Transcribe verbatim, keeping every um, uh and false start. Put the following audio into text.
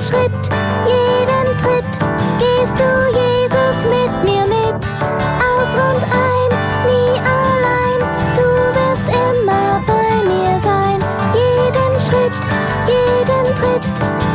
Schritt, jeden Tritt gehst du, Jesus, mit mir mit. Aus und ein, nie allein, du wirst immer bei mir sein. Jeden Schritt, jeden Tritt